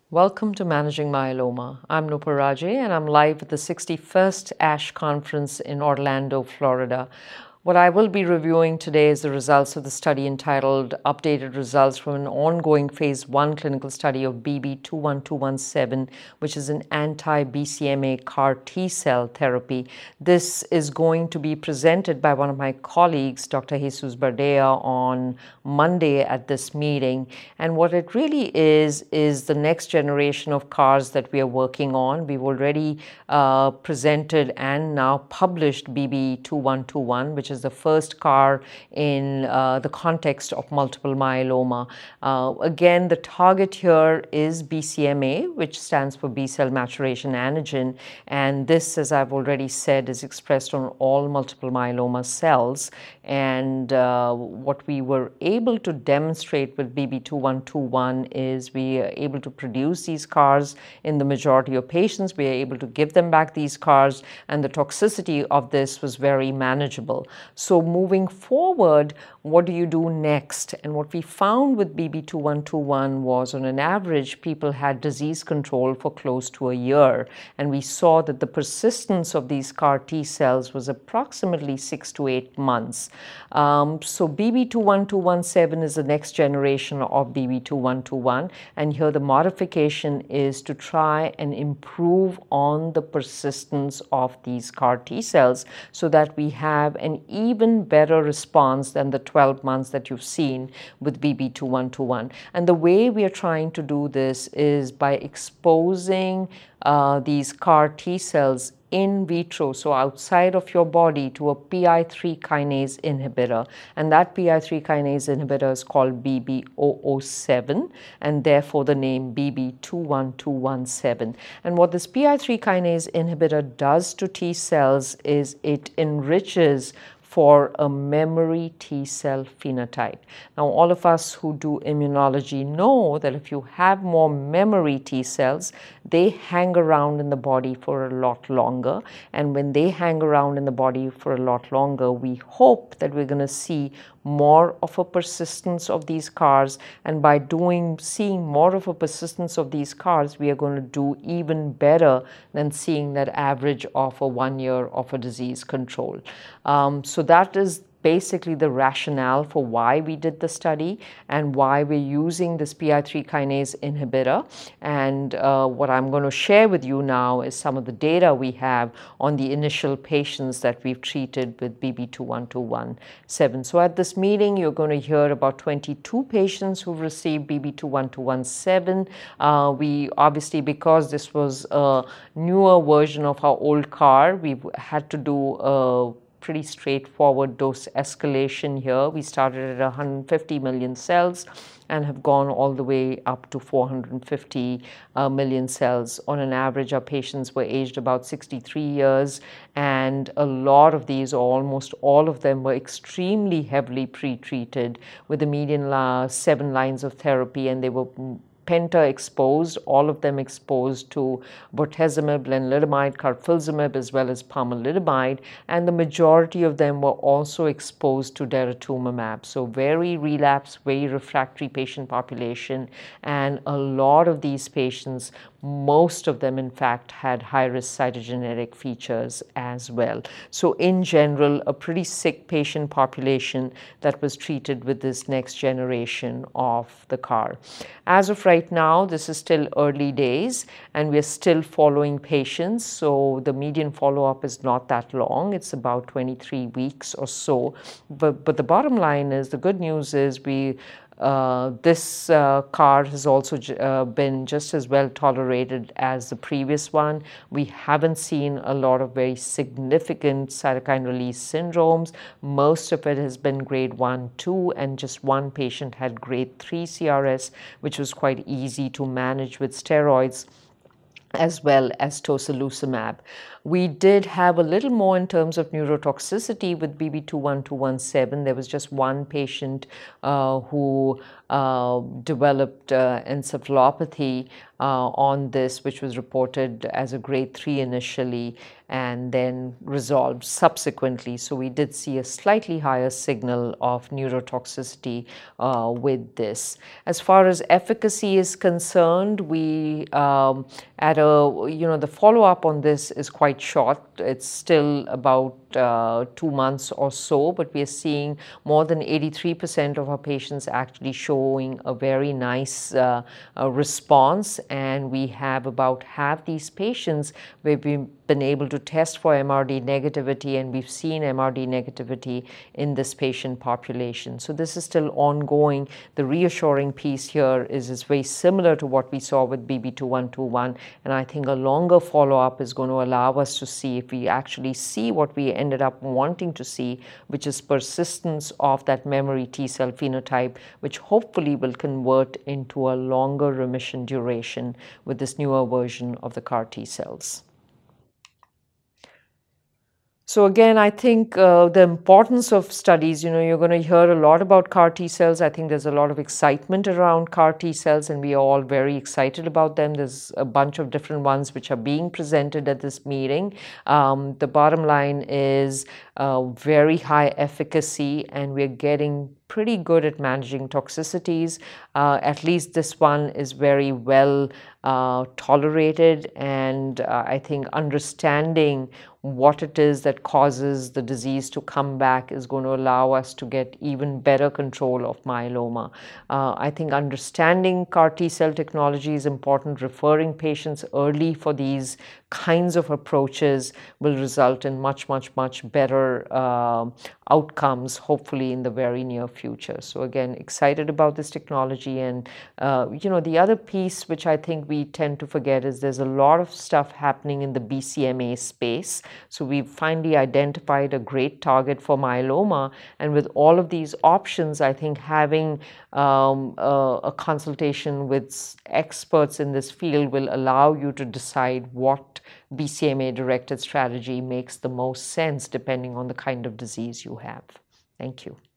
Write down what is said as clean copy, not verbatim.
Welcome to Managing Myeloma. I'm Nupur Rajay and I'm live at the 61st ASH conference in Orlando, Florida. What I will be reviewing today is the results of the study entitled Updated Results from an Ongoing Phase 1 Clinical Study of BB21217, which is an anti-BCMA CAR T-cell therapy. This is going to be presented by one of my colleagues, Dr. Jesus Bardea, on Monday at this meeting. And what it really is the next generation of CARs that we are working on. We've already presented and now published BB2121, which is the first CAR in the context of multiple myeloma. Again, the target here is BCMA, which stands for B-cell maturation antigen, and this, as I've already said, is expressed on all multiple myeloma cells. And what we were able to demonstrate with BB2121 is we are able to produce these CARs in the majority of patients. We are able to give them back these CARs, and the toxicity of this was very manageable. So moving forward, what do you do next? And what we found with BB2121 was, on an average, people had disease control for close to a year. And we saw that the persistence of these CAR T cells was approximately 6 to 8 months. So BB21217 is the next generation of BB2121. And here the modification is to try and improve on the persistence of these CAR T cells so that we have an even better response than the 12 months that you've seen with BB2121. And the way we are trying to do this is by exposing these CAR T cells in vitro, so outside of your body, to a PI3 kinase inhibitor. And that PI3 kinase inhibitor is called BB007, and therefore the name BB21217. And what this PI3 kinase inhibitor does to T cells is it enriches for a memory T cell phenotype. Now, all of us who do immunology know that if you have more memory T cells, they hang around in the body for a lot longer. And when they hang around in the body for a lot longer, we hope that we're going to see more of a persistence of these CARs, and by seeing more of a persistence of these CARs, we are going to do even better than seeing that average of a 1 year of a disease control. So that is basically the rationale for why we did the study and why we're using this PI3 kinase inhibitor. And what I'm going to share with you now is some of the data we have on the initial patients that we've treated with BB21217. So at this meeting, you're going to hear about 22 patients who've received BB21217. We obviously, because this was a newer version of our old CAR, we've had to do a pretty straightforward dose escalation here. We started at 150 million cells and have gone all the way up to 450 million cells. On an average, our patients were aged about 63 years, and a lot of these, or almost all of them, were extremely heavily pre-treated with a median 7 lines of therapy, and they were penta exposed, all of them exposed to bortezomib, lenalidomide, carfilzomib, as well as pomalidomide, and the majority of them were also exposed to daratumumab. So very relapsed, very refractory patient population, and a lot of these patients, most of them in fact, had high-risk cytogenetic features as well. So in general, a pretty sick patient population that was treated with this next generation of the CAR. As of right now, this is still early days, and we're still following patients, so the median follow-up is not that long. It's about 23 weeks or so. But the bottom line is, the good news is this CAR has also been just as well tolerated as the previous one. We haven't seen a lot of very significant cytokine release syndromes. Most of it has been grade 1, 2, and just one patient had grade 3 CRS, which was quite easy to manage with steroids as well as tocilizumab. We did have a little more in terms of neurotoxicity with BB21217. There was just one patient who developed encephalopathy on this, which was reported as a grade 3 initially. and then resolved subsequently. So we did see a slightly higher signal of neurotoxicity with this. As far as efficacy is concerned, we the follow-up on this is quite short. It's still about 2 months or so, but we are seeing more than 83% of our patients actually showing a very nice response, and we have about half these patients where we've been able to test for MRD negativity, and we've seen MRD negativity in this patient population. So this is still ongoing. The reassuring piece here is it's very similar to what we saw with BB2121, and I think a longer follow-up is going to allow us to see if we actually see what we ended up wanting to see, which is persistence of that memory T cell phenotype, which hopefully will convert into a longer remission duration with this newer version of the CAR T cells. So again, I think the importance of studies, you're going to hear a lot about CAR T cells. I think there's a lot of excitement around CAR T cells, and we are all very excited about them. There's a bunch of different ones which are being presented at this meeting. The bottom line is very high efficacy, and we're getting pretty good at managing toxicities. At least this one is very well tolerated, and I think understanding what it is that causes the disease to come back is going to allow us to get even better control of myeloma. I think understanding CAR T cell technology is important. Referring patients early for these kinds of approaches will result in much, much, much better outcomes, hopefully in the very near future. So again, excited about this technology. And the other piece which I think we tend to forget is there's a lot of stuff happening in the BCMA space. So we've finally identified a great target for myeloma, and with all of these options, I think having a consultation with experts in this field will allow you to decide what BCMA-directed strategy makes the most sense depending on the kind of disease you have. Thank you.